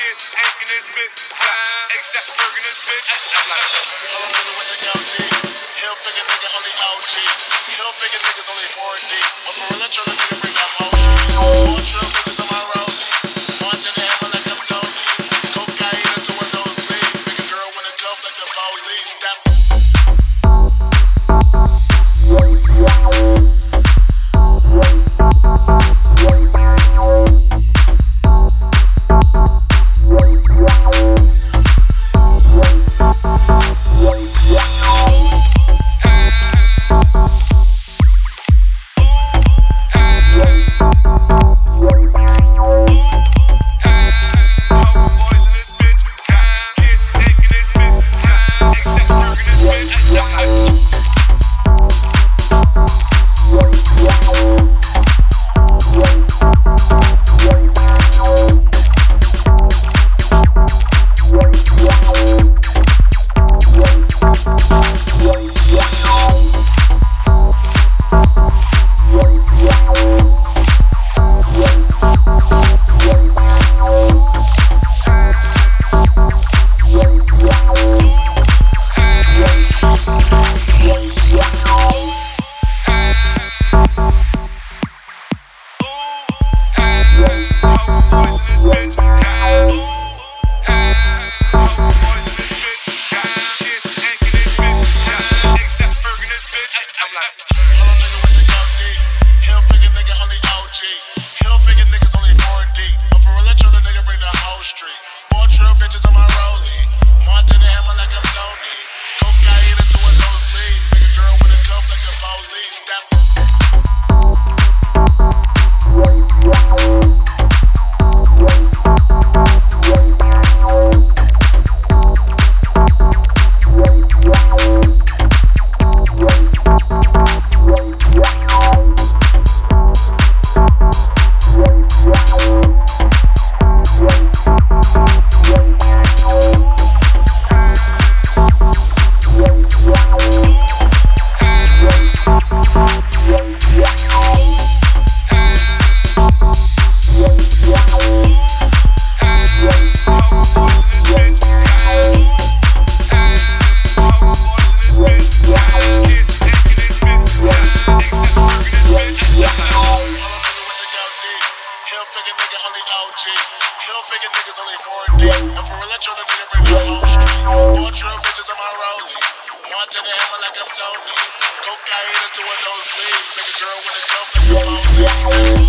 Kid Hank in this bitch. ASAP Ferg in this bitch. I'm like, Pull a nigga with the goatee. Hill figure nigga only OG. Hill figure niggas only 4D. But for real, I try to nigga bring the whole street. All true bitches on my rollie. Montana hammer like I'm Tony. Cocaine into a nosebleed. Nigga girl with a cuff like the police. That Hill figure niggas only 4D. And for real, I try to nigga bring the whole street. All true bitches on my rollie. Montana hammer like I'm Tony. Cocaine into a nosebleed. Nigga girl with a cuff like the police.